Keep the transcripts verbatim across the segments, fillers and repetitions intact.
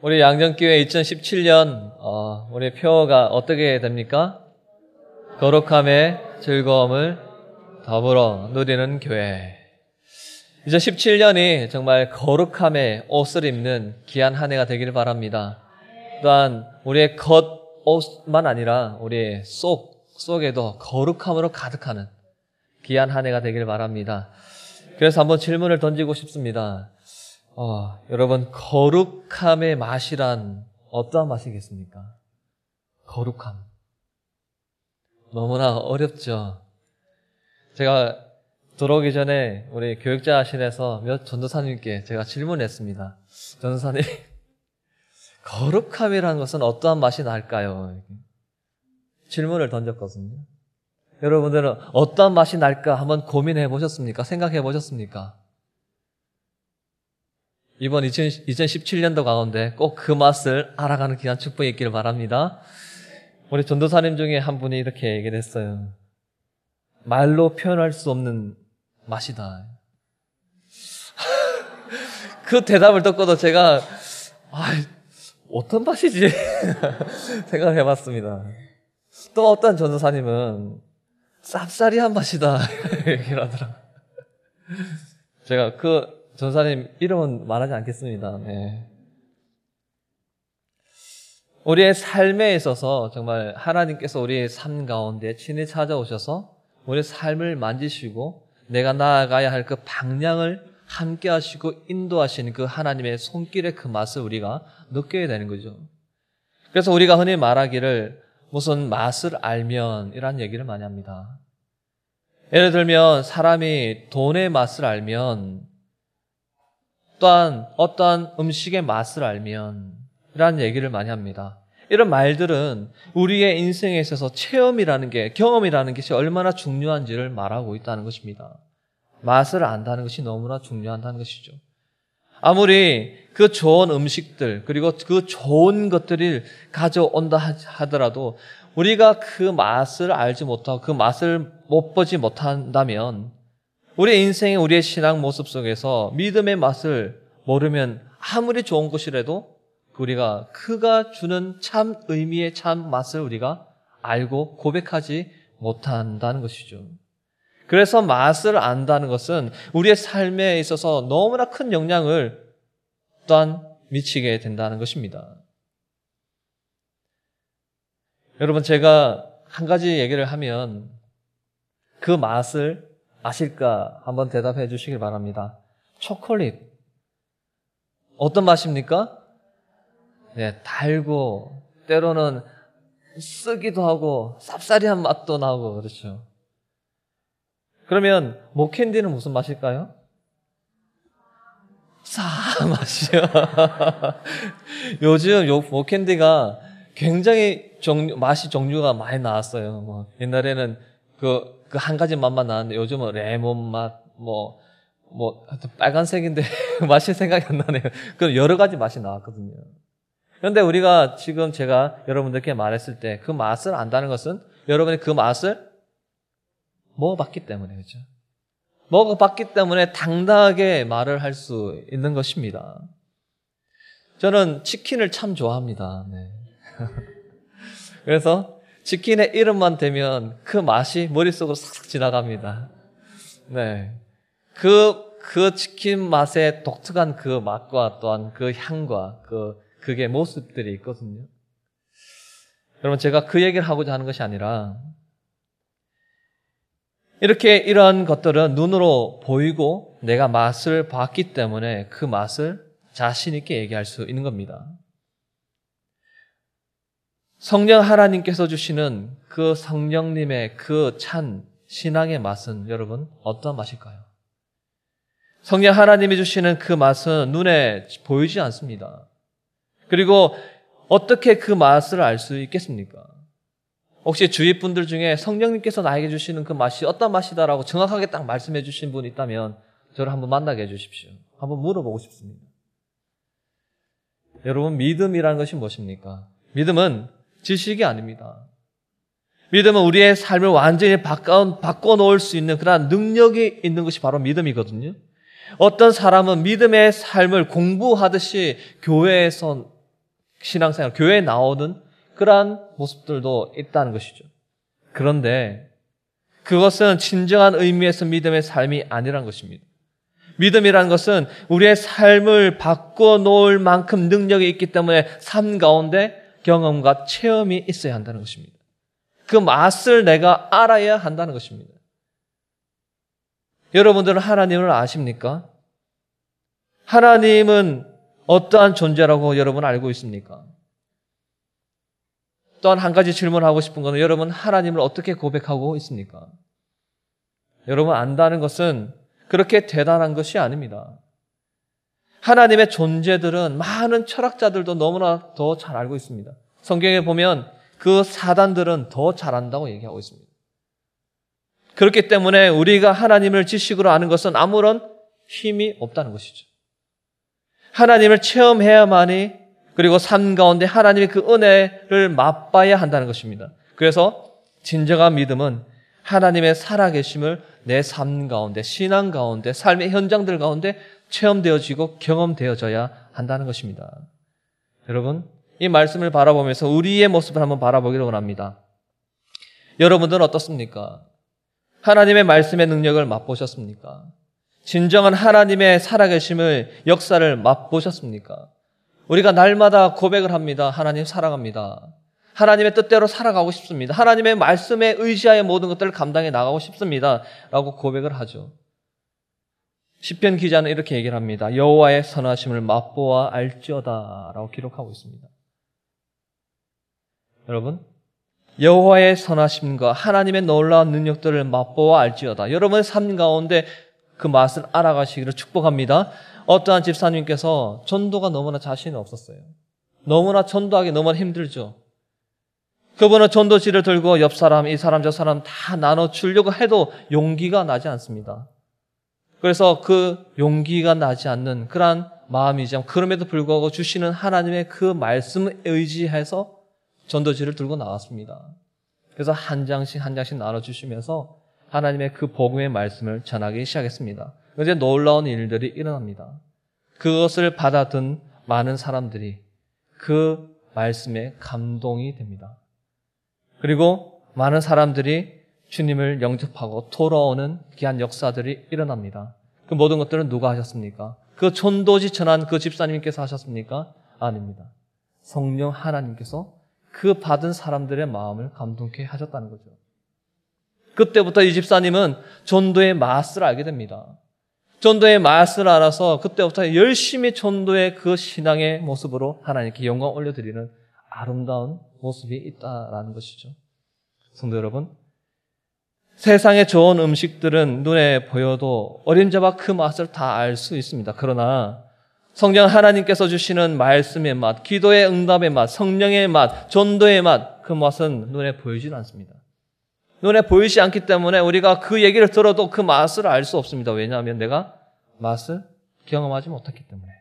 우리 양정교회 이천십칠 년 어, 우리 표어가 어떻게 됩니까? 거룩함의 즐거움을 더불어 누리는 교회. 이천십칠 년이 정말 거룩함의 옷을 입는 귀한 한 해가 되기를 바랍니다. 또한 우리의 겉옷만 아니라 우리의 속, 속에도 거룩함으로 가득하는 귀한 한 해가 되기를 바랍니다. 그래서 한번 질문을 던지고 싶습니다. 어, 여러분, 거룩함의 맛이란 어떠한 맛이겠습니까? 거룩함. 너무나 어렵죠. 제가 들어오기 전에 우리 교육자실에서 몇 전도사님께 제가 질문했습니다. 전도사님, 거룩함이라는 것은 어떠한 맛이 날까요? 질문을 던졌거든요. 여러분들은 어떠한 맛이 날까 한번 고민해 보셨습니까? 생각해 보셨습니까? 이번 이천십칠 년도 가운데 꼭 그 맛을 알아가는 귀한 축복이 있기를 바랍니다. 우리 전도사님 중에 한 분이 이렇게 얘기를 했어요. 말로 표현할 수 없는 맛이다. 그 대답을 듣고도 제가 아, 어떤 맛이지? 생각해 봤습니다. 또 어떤 전도사님은 쌉싸리한 맛이다. 얘기를 하더라고요. 제가 그 전사님 이름은 말하지 않겠습니다. 네. 우리의 삶에 있어서 정말 하나님께서 우리의 삶 가운데 친히 찾아오셔서 우리의 삶을 만지시고 내가 나아가야 할 그 방향을 함께 하시고 인도하시는 그 하나님의 손길의 그 맛을 우리가 느껴야 되는 거죠. 그래서 우리가 흔히 말하기를 무슨 맛을 알면 이란 얘기를 많이 합니다. 예를 들면 사람이 돈의 맛을 알면 또한 어떠한 음식의 맛을 알면 이라는 얘기를 많이 합니다. 이런 말들은 우리의 인생에 있어서 체험이라는 게, 경험이라는 것이 얼마나 중요한지를 말하고 있다는 것입니다. 맛을 안다는 것이 너무나 중요하다는 것이죠. 아무리 그 좋은 음식들 그리고 그 좋은 것들을 가져온다 하더라도 우리가 그 맛을 알지 못하고 그 맛을 못 보지 못한다면 우리 인생의 우리의 신앙 모습 속에서 믿음의 맛을 모르면 아무리 좋은 것이라도 우리가 그가 주는 참 의미의 참 맛을 우리가 알고 고백하지 못한다는 것이죠. 그래서 맛을 안다는 것은 우리의 삶에 있어서 너무나 큰 영향을 또한 미치게 된다는 것입니다. 여러분, 제가 한 가지 얘기를 하면 그 맛을 아실까? 한번 대답해 주시길 바랍니다. 초콜릿. 어떤 맛입니까? 네, 달고, 때로는 쓰기도 하고, 쌉싸리한 맛도 나고, 그렇죠. 그러면, 목캔디는 무슨 맛일까요? 싸 맛이요. 요즘 요 목캔디가 굉장히 종류, 맛이 종류가 많이 나왔어요. 뭐, 옛날에는 그, 그 한 가지 맛만 나왔는데 요즘은 레몬 맛, 뭐, 뭐, 하여튼 빨간색인데 맛이 생각이 안 나네요. 그 여러 가지 맛이 나왔거든요. 그런데 우리가 지금 제가 여러분들께 말했을 때 그 맛을 안다는 것은 여러분이 그 맛을 먹어봤기 때문에, 그렇죠? 먹어봤기 때문에 당당하게 말을 할 수 있는 것입니다. 저는 치킨을 참 좋아합니다. 네. 그래서 치킨의 이름만 되면 그 맛이 머릿속으로 싹싹 지나갑니다. 네. 그, 그 치킨 맛의 독특한 그 맛과 또한 그 향과 그, 그게 모습들이 있거든요. 여러분, 제가 그 얘기를 하고자 하는 것이 아니라 이렇게 이러한 것들은 눈으로 보이고 내가 맛을 봤기 때문에 그 맛을 자신 있게 얘기할 수 있는 겁니다. 성령 하나님께서 주시는 그 성령님의 그 찬 신앙의 맛은 여러분 어떤 맛일까요? 성령 하나님이 주시는 그 맛은 눈에 보이지 않습니다. 그리고 어떻게 그 맛을 알 수 있겠습니까? 혹시 주위 분들 중에 성령님께서 나에게 주시는 그 맛이 어떤 맛이다라고 정확하게 딱 말씀해 주신 분 있다면 저를 한번 만나게 해 주십시오. 한번 물어보고 싶습니다. 여러분, 믿음이라는 것이 무엇입니까? 믿음은 지식이 아닙니다. 믿음은 우리의 삶을 완전히 바꿔, 바꿔놓을 수 있는 그런 능력이 있는 것이 바로 믿음이거든요. 어떤 사람은 믿음의 삶을 공부하듯이 교회에서 신앙생활, 교회에 나오는 그러한 모습들도 있다는 것이죠. 그런데 그것은 진정한 의미에서 믿음의 삶이 아니란 것입니다. 믿음이라는 것은 우리의 삶을 바꿔놓을 만큼 능력이 있기 때문에 삶 가운데 경험과 체험이 있어야 한다는 것입니다. 그 맛을 내가 알아야 한다는 것입니다. 여러분들은 하나님을 아십니까? 하나님은 어떠한 존재라고 여러분 알고 있습니까? 또한 한 가지 질문하고 싶은 것은 여러분 하나님을 어떻게 고백하고 있습니까? 여러분 안다는 것은 그렇게 대단한 것이 아닙니다. 하나님의 존재들은 많은 철학자들도 너무나 더 잘 알고 있습니다. 성경에 보면 그 사단들은 더 잘한다고 얘기하고 있습니다. 그렇기 때문에 우리가 하나님을 지식으로 아는 것은 아무런 힘이 없다는 것이죠. 하나님을 체험해야만이 그리고 삶 가운데 하나님의 그 은혜를 맛봐야 한다는 것입니다. 그래서 진정한 믿음은 하나님의 살아계심을 내 삶 가운데, 신앙 가운데, 삶의 현장들 가운데 체험되어지고 경험되어져야 한다는 것입니다. 여러분, 이 말씀을 바라보면서 우리의 모습을 한번 바라보기를 원합니다. 여러분들은 어떻습니까? 하나님의 말씀의 능력을 맛보셨습니까? 진정한 하나님의 살아계심을, 역사를 맛보셨습니까? 우리가 날마다 고백을 합니다. 하나님 사랑합니다. 하나님의 뜻대로 살아가고 싶습니다. 하나님의 말씀에 의지하여 모든 것들을 감당해 나가고 싶습니다. 라고 고백을 하죠. 시편 기자는 이렇게 얘기를 합니다. 여호와의 선하심을 맛보아 알지어다 라고 기록하고 있습니다. 여러분, 여호와의 선하심과 하나님의 놀라운 능력들을 맛보아 알지어다. 여러분의 삶 가운데 그 맛을 알아가시기를 축복합니다. 어떠한 집사님께서 전도가 너무나 자신이 없었어요. 너무나 전도하기 너무나 힘들죠. 그분은 전도지를 들고 옆 사람, 이 사람, 저 사람 다 나눠주려고 해도 용기가 나지 않습니다. 그래서 그 용기가 나지 않는 그러한 마음이지만 그럼에도 불구하고 주시는 하나님의 그 말씀에 의지해서 전도지를 들고 나왔습니다. 그래서 한 장씩 한 장씩 나눠주시면서 하나님의 그 복음의 말씀을 전하기 시작했습니다. 이제 놀라운 일들이 일어납니다. 그것을 받아든 많은 사람들이 그 말씀에 감동이 됩니다. 그리고 많은 사람들이 주님을 영접하고 돌아오는 귀한 역사들이 일어납니다. 그 모든 것들은 누가 하셨습니까? 그 전도지 전한 그 집사님께서 하셨습니까? 아닙니다. 성령 하나님께서 그 받은 사람들의 마음을 감동케 하셨다는 거죠. 그때부터 이 집사님은 전도의 맛을 알게 됩니다. 전도의 맛을 알아서 그때부터 열심히 전도의 그 신앙의 모습으로 하나님께 영광 올려드리는 아름다운 모습이 있다라는 것이죠. 성도 여러분, 세상의 좋은 음식들은 눈에 보여도 어림잡아 그 맛을 다 알 수 있습니다. 그러나 성령 하나님께서 주시는 말씀의 맛, 기도의 응답의 맛, 성령의 맛, 전도의 맛, 그 맛은 눈에 보이지는 않습니다. 눈에 보이지 않기 때문에 우리가 그 얘기를 들어도 그 맛을 알 수 없습니다. 왜냐하면 내가 맛을 경험하지 못했기 때문에.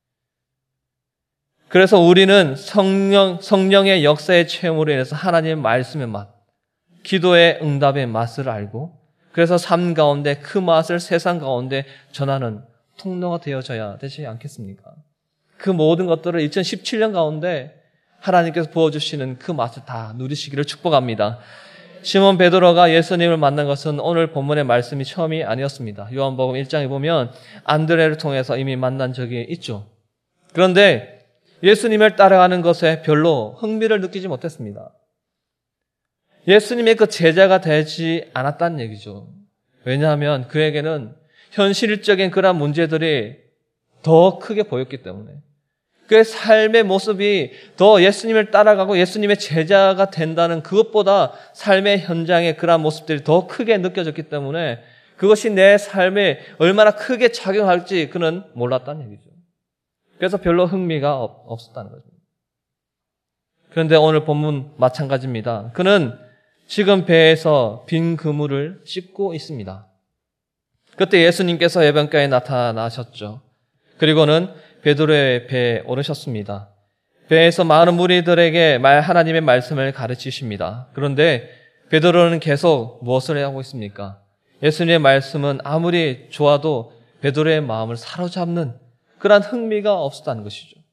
그래서 우리는 성령, 성령의 역사의 체험으로 인해서 하나님의 말씀의 맛, 기도의 응답의 맛을 알고 그래서 삶 가운데 그 맛을 세상 가운데 전하는 통로가 되어져야 되지 않겠습니까? 그 모든 것들을 이천십칠 년 가운데 하나님께서 부어주시는 그 맛을 다 누리시기를 축복합니다. 시몬 베드로가 예수님을 만난 것은 오늘 본문의 말씀이 처음이 아니었습니다. 요한복음 일 장에 보면 안드레를 통해서 이미 만난 적이 있죠. 그런데 예수님을 따라가는 것에 별로 흥미를 느끼지 못했습니다. 예수님의 그 제자가 되지 않았다는 얘기죠. 왜냐하면 그에게는 현실적인 그런 문제들이 더 크게 보였기 때문에 그의 삶의 모습이 더 예수님을 따라가고 예수님의 제자가 된다는 그것보다 삶의 현장의 그런 모습들이 더 크게 느껴졌기 때문에 그것이 내 삶에 얼마나 크게 작용할지 그는 몰랐다는 얘기죠. 그래서 별로 흥미가 없었다는 거죠. 그런데 오늘 본문 마찬가지입니다. 그는 지금 배에서 빈 그물을 씻고 있습니다. 그때 예수님께서 해변가에 나타나셨죠. 그리고는 베드로의 배에 오르셨습니다. 배에서 많은 무리들에게 말 하나님의 말씀을 가르치십니다. 그런데 베드로는 계속 무엇을 하고 있습니까? 예수님의 말씀은 아무리 좋아도 베드로의 마음을 사로잡는 그러한 흥미가 없었다는 것이죠.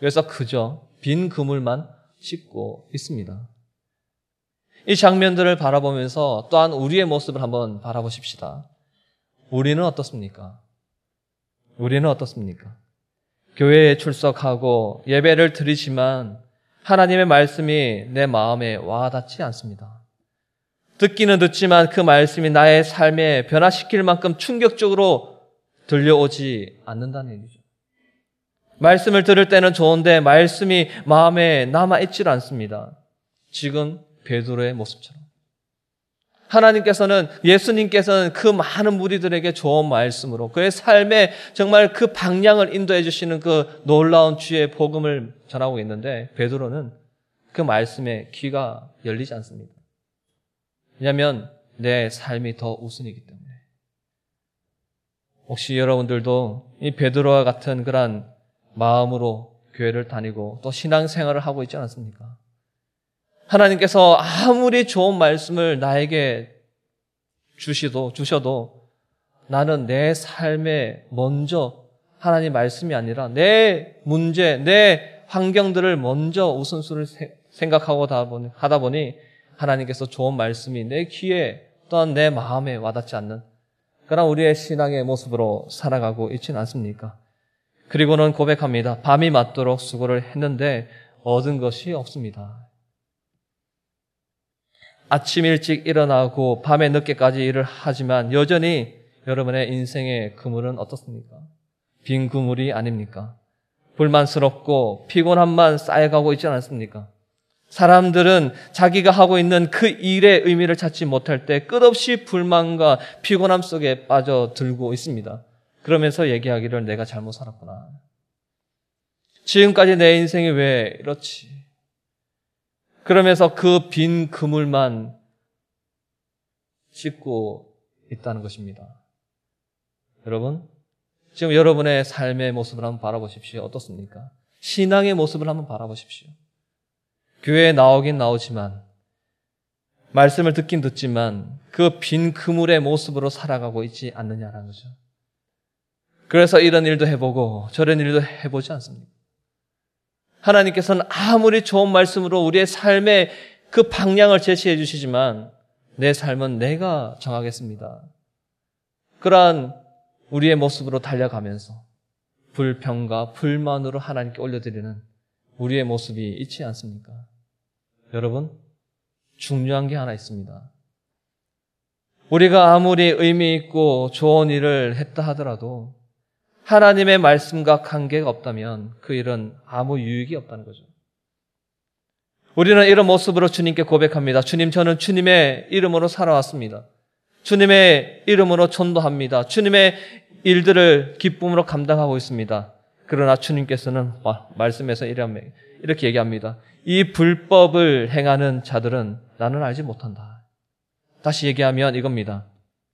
그래서 그저 빈 그물만 씻고 있습니다. 이 장면들을 바라보면서 또한 우리의 모습을 한번 바라보십시다. 우리는 어떻습니까? 우리는 어떻습니까? 교회에 출석하고 예배를 드리지만 하나님의 말씀이 내 마음에 와닿지 않습니다. 듣기는 듣지만 그 말씀이 나의 삶에 변화시킬 만큼 충격적으로 들려오지 않는다는 얘기죠. 말씀을 들을 때는 좋은데 말씀이 마음에 남아있질 않습니다. 지금 베드로의 모습처럼. 하나님께서는, 예수님께서는 그 많은 무리들에게 좋은 말씀으로 그의 삶에 정말 그 방향을 인도해 주시는 그 놀라운 주의 복음을 전하고 있는데 베드로는 그 말씀에 귀가 열리지 않습니다. 왜냐하면 내 삶이 더 우선이기 때문에. 혹시 여러분들도 이 베드로와 같은 그런 마음으로 교회를 다니고 또 신앙생활을 하고 있지 않습니까? 하나님께서 아무리 좋은 말씀을 나에게 주시도, 주셔도 나는 내 삶에 먼저 하나님 말씀이 아니라 내 문제, 내 환경들을 먼저 우선순위를 생각하고 하다 보니 하나님께서 좋은 말씀이 내 귀에 또한 내 마음에 와닿지 않는 그런 우리의 신앙의 모습으로 살아가고 있지는 않습니까? 그리고는 고백합니다. 밤이 맞도록 수고를 했는데 얻은 것이 없습니다. 아침 일찍 일어나고 밤에 늦게까지 일을 하지만 여전히 여러분의 인생의 그물은 어떻습니까? 빈 그물이 아닙니까? 불만스럽고 피곤함만 쌓여가고 있지 않습니까? 사람들은 자기가 하고 있는 그 일의 의미를 찾지 못할 때 끝없이 불만과 피곤함 속에 빠져들고 있습니다. 그러면서 얘기하기를 내가 잘못 살았구나. 지금까지 내 인생이 왜 이렇지? 그러면서 그 빈 그물만 씻고 있다는 것입니다. 여러분, 지금 여러분의 삶의 모습을 한번 바라보십시오. 어떻습니까? 신앙의 모습을 한번 바라보십시오. 교회에 나오긴 나오지만, 말씀을 듣긴 듣지만 그 빈 그물의 모습으로 살아가고 있지 않느냐라는 거죠. 그래서 이런 일도 해보고 저런 일도 해보지 않습니까? 하나님께서는 아무리 좋은 말씀으로 우리의 삶의 그 방향을 제시해 주시지만 내 삶은 내가 정하겠습니다. 그러한 우리의 모습으로 달려가면서 불평과 불만으로 하나님께 올려드리는 우리의 모습이 있지 않습니까? 여러분, 중요한 게 하나 있습니다. 우리가 아무리 의미 있고 좋은 일을 했다 하더라도 하나님의 말씀과 관계가 없다면 그 일은 아무 유익이 없다는 거죠. 우리는 이런 모습으로 주님께 고백합니다. 주님, 저는 주님의 이름으로 살아왔습니다. 주님의 이름으로 전도합니다. 주님의 일들을 기쁨으로 감당하고 있습니다. 그러나 주님께서는 말씀에서 이렇게 얘기합니다. 이 불법을 행하는 자들은 나는 알지 못한다. 다시 얘기하면 이겁니다.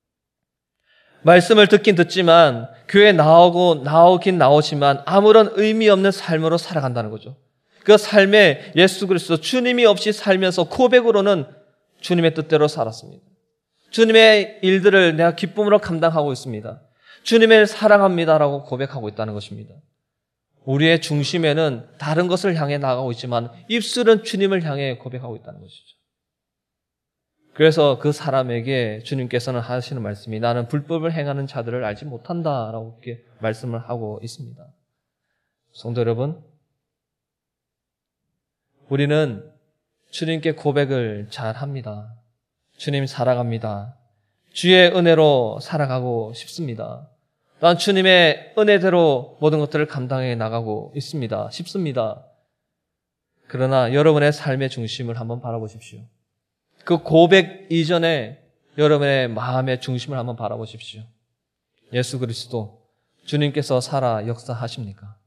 말씀을 듣긴 듣지만 교회에 나오고 나오긴 나오지만 아무런 의미 없는 삶으로 살아간다는 거죠. 그 삶에 예수 그리스도 주님이 없이 살면서 고백으로는 주님의 뜻대로 살았습니다. 주님의 일들을 내가 기쁨으로 감당하고 있습니다. 주님을 사랑합니다라고 고백하고 있다는 것입니다. 우리의 중심에는 다른 것을 향해 나가고 있지만 입술은 주님을 향해 고백하고 있다는 것이죠. 그래서 그 사람에게 주님께서는 하시는 말씀이 나는 불법을 행하는 자들을 알지 못한다라고 이렇게 말씀을 하고 있습니다. 성도 여러분, 우리는 주님께 고백을 잘 합니다. 주님 사랑합니다. 주의 은혜로 살아가고 싶습니다. 난 주님의 은혜대로 모든 것들을 감당해 나가고 있습니다. 싶습니다. 그러나 여러분의 삶의 중심을 한번 바라보십시오. 그 고백 이전에 여러분의 마음의 중심을 한번 바라보십시오. 예수 그리스도 주님께서 살아 역사하십니까?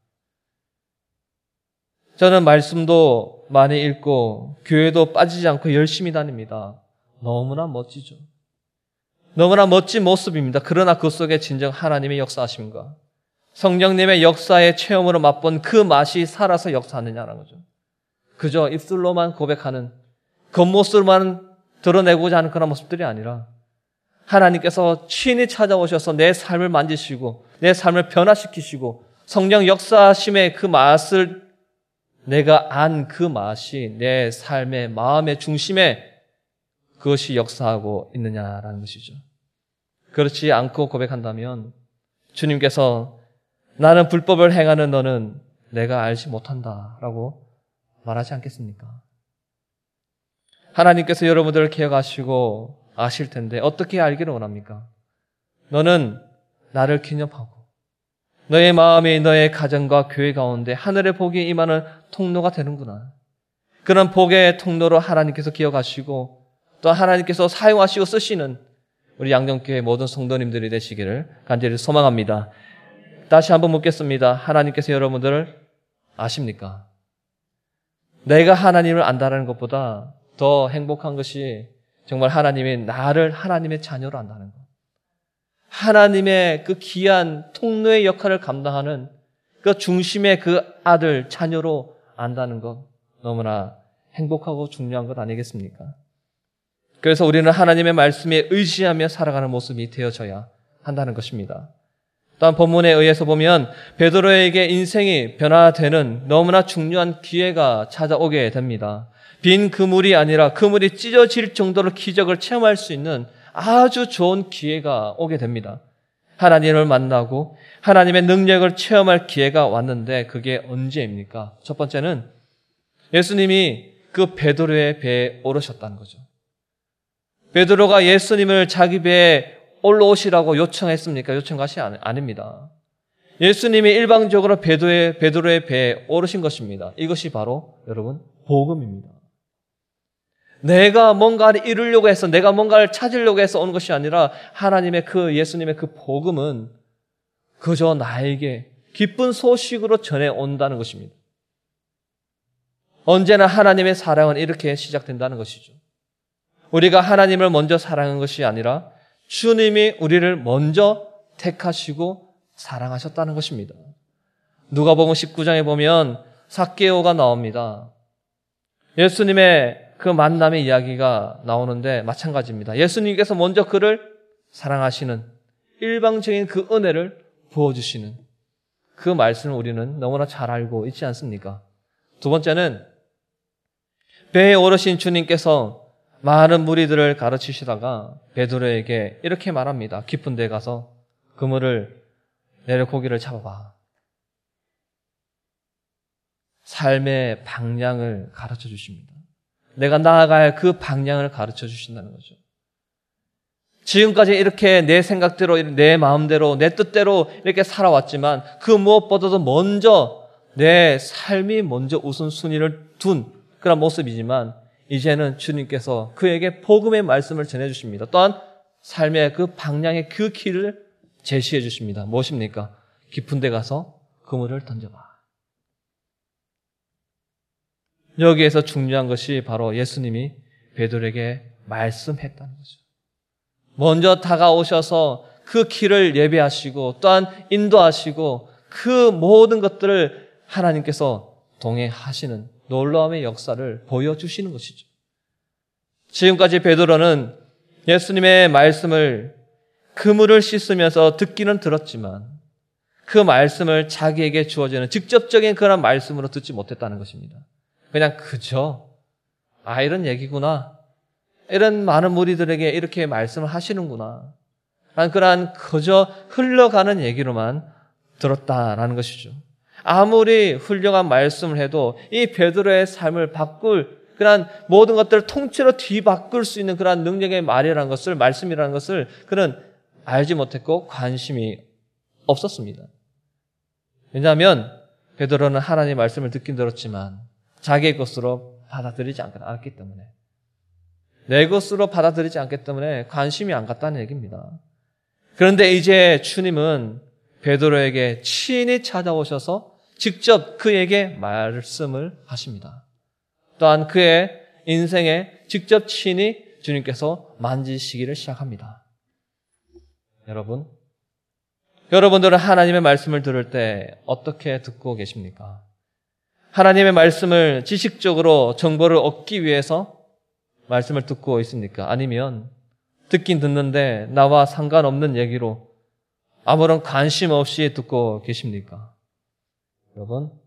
저는 말씀도 많이 읽고 교회도 빠지지 않고 열심히 다닙니다. 너무나 멋지죠. 너무나 멋진 모습입니다. 그러나 그 속에 진정 하나님의 역사하심과 성령님의 역사의 체험으로 맛본 그 맛이 살아서 역사하느냐는 거죠. 그저 입술로만 고백하는 겉모습만 드러내고자 하는 그런 모습들이 아니라 하나님께서 친히 찾아오셔서 내 삶을 만지시고 내 삶을 변화시키시고 성령 역사하심의 그 맛을 내가 안 그 맛이 내 삶의 마음의 중심에 그것이 역사하고 있느냐라는 것이죠. 그렇지 않고 고백한다면 주님께서 나는 불법을 행하는 너는 내가 알지 못한다라고 말하지 않겠습니까? 하나님께서 여러분들을 기억하시고 아실 텐데 어떻게 알기를 원합니까? 너는 나를 기념하고 너의 마음이 너의 가정과 교회 가운데 하늘의 복이 임하는 통로가 되는구나. 그런 복의 통로로 하나님께서 기억하시고 또 하나님께서 사용하시고 쓰시는 우리 양정교회 모든 성도님들이 되시기를 간절히 소망합니다. 다시 한번 묻겠습니다. 하나님께서 여러분들을 아십니까? 내가 하나님을 안다는 것보다 더 행복한 것이 정말 하나님이 나를 하나님의 자녀로 안다는 것. 하나님의 그 귀한 통로의 역할을 감당하는 그 중심의 그 아들, 자녀로 안다는 것 너무나 행복하고 중요한 것 아니겠습니까? 그래서 우리는 하나님의 말씀에 의지하며 살아가는 모습이 되어져야 한다는 것입니다. 또한 본문에 의해서 보면 베드로에게 인생이 변화되는 너무나 중요한 기회가 찾아오게 됩니다. 빈 그물이 아니라 그물이 찢어질 정도로 기적을 체험할 수 있는 아주 좋은 기회가 오게 됩니다. 하나님을 만나고 하나님의 능력을 체험할 기회가 왔는데 그게 언제입니까? 첫 번째는 예수님이 그 베드로의 배에 오르셨다는 거죠. 베드로가 예수님을 자기 배에 올라오시라고 요청했습니까? 요청한 것이 아닙니다. 예수님이 일방적으로 베드로의, 베드로의 배에 오르신 것입니다. 이것이 바로 여러분 복음입니다. 내가 뭔가를 이루려고 해서 내가 뭔가를 찾으려고 해서 오는 것이 아니라 하나님의 그 예수님의 그 복음은 그저 나에게 기쁜 소식으로 전해온다는 것입니다. 언제나 하나님의 사랑은 이렇게 시작된다는 것이죠. 우리가 하나님을 먼저 사랑한 것이 아니라 주님이 우리를 먼저 택하시고 사랑하셨다는 것입니다. 누가복음 십구 장에 보면 삭개오가 나옵니다. 예수님의 그 만남의 이야기가 나오는데 마찬가지입니다. 예수님께서 먼저 그를 사랑하시는 일방적인 그 은혜를 부어주시는 그 말씀을 우리는 너무나 잘 알고 있지 않습니까? 두 번째는 배에 오르신 주님께서 많은 무리들을 가르치시다가 베드로에게 이렇게 말합니다. 깊은 데 가서 그물을 내려 고기를 잡아봐. 삶의 방향을 가르쳐 주십니다. 내가 나아갈 그 방향을 가르쳐 주신다는 거죠. 지금까지 이렇게 내 생각대로, 내 마음대로, 내 뜻대로 이렇게 살아왔지만 그 무엇보다도 먼저 내 삶이 먼저 우선순위를 둔 그런 모습이지만 이제는 주님께서 그에게 복음의 말씀을 전해주십니다. 또한 삶의 그 방향의 그 길을 제시해 주십니다. 무엇입니까? 깊은 데 가서 그물을 던져봐. 여기에서 중요한 것이 바로 예수님이 베드로에게 말씀했다는 거죠. 먼저 다가오셔서 그 길을 예배하시고 또한 인도하시고 그 모든 것들을 하나님께서 동행하시는 놀라움의 역사를 보여주시는 것이죠. 지금까지 베드로는 예수님의 말씀을 그물을 씻으면서 듣기는 들었지만 그 말씀을 자기에게 주어지는 직접적인 그런 말씀으로 듣지 못했다는 것입니다. 그냥 그저 아 이런 얘기구나. 이런 많은 무리들에게 이렇게 말씀을 하시는구나. 그러한 그저 흘러가는 얘기로만 들었다라는 것이죠. 아무리 훌륭한 말씀을 해도 이 베드로의 삶을 바꿀 그런 모든 것들을 통째로 뒤바꿀 수 있는 그런 능력의 말이라는 것을 말씀이라는 것을 그는 알지 못했고 관심이 없었습니다. 왜냐하면 베드로는 하나님의 말씀을 듣긴 들었지만 자기의 것으로 받아들이지 않았기 때문에 내 것으로 받아들이지 않기 때문에 관심이 안 갔다는 얘기입니다. 그런데 이제 주님은 베드로에게 친히 찾아오셔서 직접 그에게 말씀을 하십니다. 또한 그의 인생에 직접 친히 주님께서 만지시기를 시작합니다. 여러분, 여러분들은 하나님의 말씀을 들을 때 어떻게 듣고 계십니까? 하나님의 말씀을 지식적으로 정보를 얻기 위해서 말씀을 듣고 있습니까? 아니면 듣긴 듣는데 나와 상관없는 얘기로 아무런 관심 없이 듣고 계십니까? 여러분,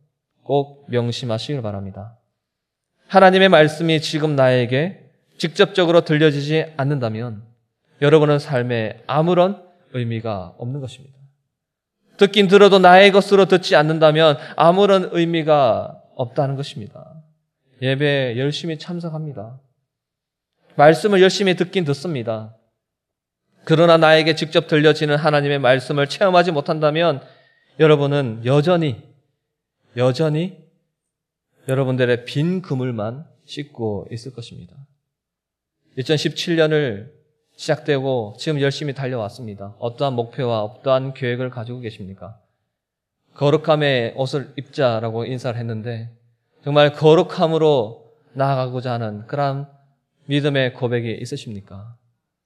꼭 명심하시길 바랍니다. 하나님의 말씀이 지금 나에게 직접적으로 들려지지 않는다면 여러분은 삶에 아무런 의미가 없는 것입니다. 듣긴 들어도 나의 것으로 듣지 않는다면 아무런 의미가 없다는 것입니다. 예배에 열심히 참석합니다. 말씀을 열심히 듣긴 듣습니다. 그러나 나에게 직접 들려지는 하나님의 말씀을 체험하지 못한다면 여러분은 여전히 여전히 여러분들의 빈 그물만 씻고 있을 것입니다. 이천십칠 년을 시작되고 지금 열심히 달려왔습니다. 어떠한 목표와 어떠한 계획을 가지고 계십니까? 거룩함의 옷을 입자라고 인사를 했는데 정말 거룩함으로 나아가고자 하는 그런 믿음의 고백이 있으십니까?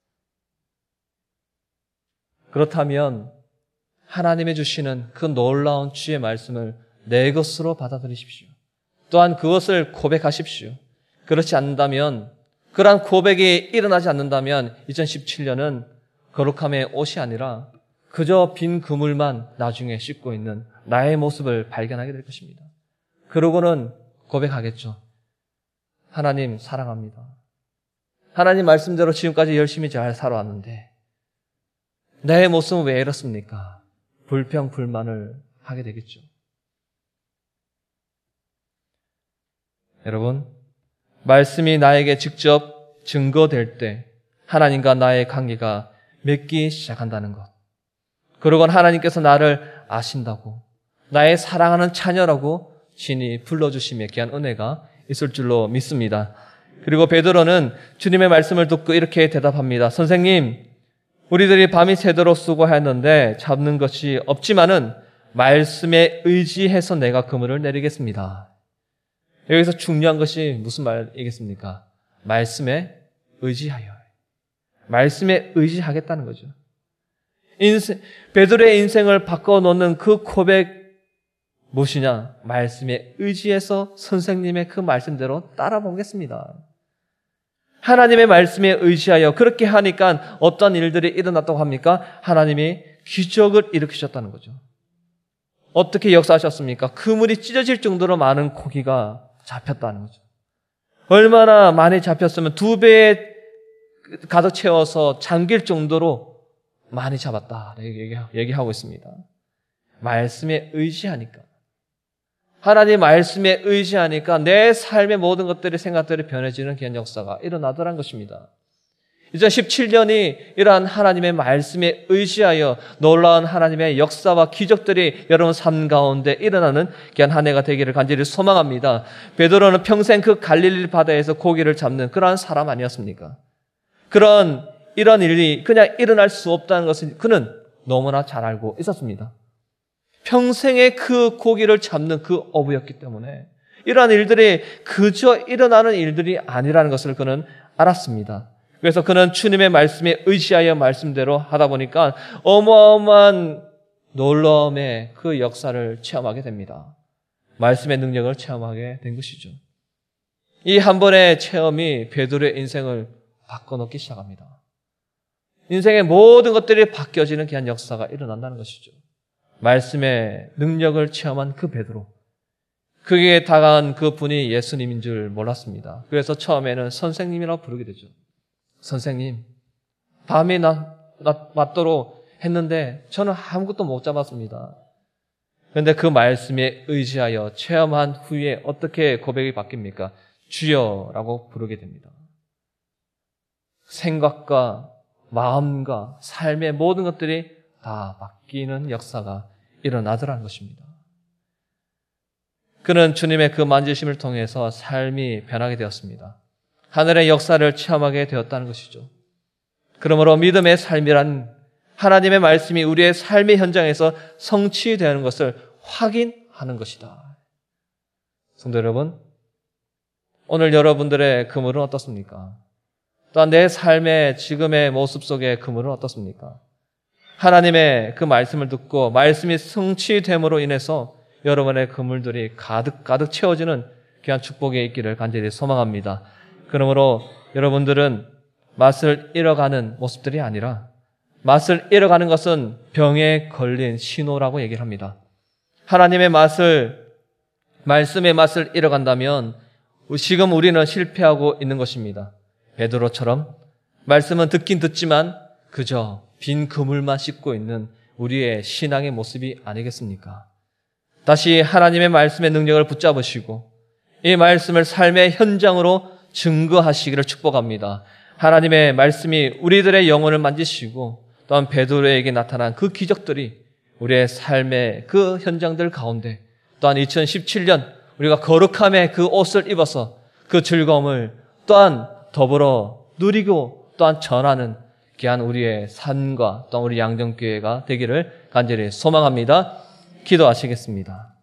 그렇다면 하나님이 주시는 그 놀라운 주의 말씀을 내 것으로 받아들이십시오. 또한 그것을 고백하십시오. 그렇지 않는다면, 그러한 고백이 일어나지 않는다면 이천십칠 년은 거룩함의 옷이 아니라 그저 빈 그물만 나중에 씻고 있는 나의 모습을 발견하게 될 것입니다. 그러고는 고백하겠죠. 하나님 사랑합니다. 하나님 말씀대로 지금까지 열심히 잘 살아왔는데 내 모습은 왜 이렇습니까? 불평, 불만을 하게 되겠죠. 여러분, 말씀이 나에게 직접 증거될 때 하나님과 나의 관계가 맺기 시작한다는 것. 그러곤 하나님께서 나를 아신다고, 나의 사랑하는 자녀라고 친히 불러주심에 귀한 은혜가 있을 줄로 믿습니다. 그리고 베드로는 주님의 말씀을 듣고 이렇게 대답합니다. 선생님, 우리들이 밤이 새도록 수고하였는데 잡는 것이 없지만은 말씀에 의지해서 내가 그물을 내리겠습니다. 여기서 중요한 것이 무슨 말이겠습니까? 말씀에 의지하여. 말씀에 의지하겠다는 거죠. 인생, 베드로의 인생을 바꿔놓는 그 고백 무엇이냐? 말씀에 의지해서 선생님의 그 말씀대로 따라보겠습니다. 하나님의 말씀에 의지하여 그렇게 하니까 어떤 일들이 일어났다고 합니까? 하나님이 기적을 일으키셨다는 거죠. 어떻게 역사하셨습니까? 그물이 찢어질 정도로 많은 고기가 잡혔다는 거죠. 얼마나 많이 잡혔으면 두 배에 가득 채워서 잠길 정도로 많이 잡았다. 얘기하고 있습니다. 말씀에 의지하니까. 하나님 말씀에 의지하니까 내 삶의 모든 것들이 생각들이 변해지는 귀한 역사가 일어나더란 것입니다. 이천십칠 년이 이러한 하나님의 말씀에 의지하여 놀라운 하나님의 역사와 기적들이 여러분 삶 가운데 일어나는 귀한 한 해가 되기를 간절히 소망합니다. 베드로는 평생 그 갈릴리 바다에서 고기를 잡는 그러한 사람 아니었습니까? 그런 이런 일이 그냥 일어날 수 없다는 것을 그는 너무나 잘 알고 있었습니다. 평생에 그 고기를 잡는 그 어부였기 때문에 이러한 일들이 그저 일어나는 일들이 아니라는 것을 그는 알았습니다. 그래서 그는 주님의 말씀에 의지하여 말씀대로 하다 보니까 어마어마한 놀라움의 그 역사를 체험하게 됩니다. 말씀의 능력을 체험하게 된 것이죠. 이 한 번의 체험이 베드로의 인생을 바꿔놓기 시작합니다. 인생의 모든 것들이 바뀌어지는 귀한 역사가 일어난다는 것이죠. 말씀의 능력을 체험한 그 베드로, 그에게 다가간 그 분이 예수님인 줄 몰랐습니다. 그래서 처음에는 선생님이라고 부르게 되죠. 선생님, 밤이 나, 나, 맞도록 했는데 저는 아무것도 못 잡았습니다. 그런데 그 말씀에 의지하여 체험한 후에 어떻게 고백이 바뀝니까? 주여라고 부르게 됩니다. 생각과 마음과 삶의 모든 것들이 다 바뀌는 역사가 일어나더라는 것입니다. 그는 주님의 그 만지심을 통해서 삶이 변하게 되었습니다. 하늘의 역사를 체험하게 되었다는 것이죠. 그러므로 믿음의 삶이란 하나님의 말씀이 우리의 삶의 현장에서 성취되는 것을 확인하는 것이다. 성도 여러분, 오늘 여러분들의 그물은 어떻습니까? 또한 내 삶의 지금의 모습 속의 그물은 어떻습니까? 하나님의 그 말씀을 듣고 말씀이 성취됨으로 인해서 여러분의 그물들이 가득 가득 채워지는 귀한 축복이 있기를 간절히 소망합니다. 그러므로 여러분들은 맛을 잃어가는 모습들이 아니라 맛을 잃어가는 것은 병에 걸린 신호라고 얘기를 합니다. 하나님의 맛을 말씀의 맛을 잃어간다면 지금 우리는 실패하고 있는 것입니다. 베드로처럼 말씀은 듣긴 듣지만 그저 빈 그물만 씻고 있는 우리의 신앙의 모습이 아니겠습니까? 다시 하나님의 말씀의 능력을 붙잡으시고 이 말씀을 삶의 현장으로 증거하시기를 축복합니다. 하나님의 말씀이 우리들의 영혼을 만지시고 또한 베드로에게 나타난 그 기적들이 우리의 삶의 그 현장들 가운데 또한 이천십칠 년 우리가 거룩함의 그 옷을 입어서 그 즐거움을 또한 더불어 누리고 또한 전하는 귀한 우리의 삶과 또한 우리 양정교회가 되기를 간절히 소망합니다. 기도하시겠습니다.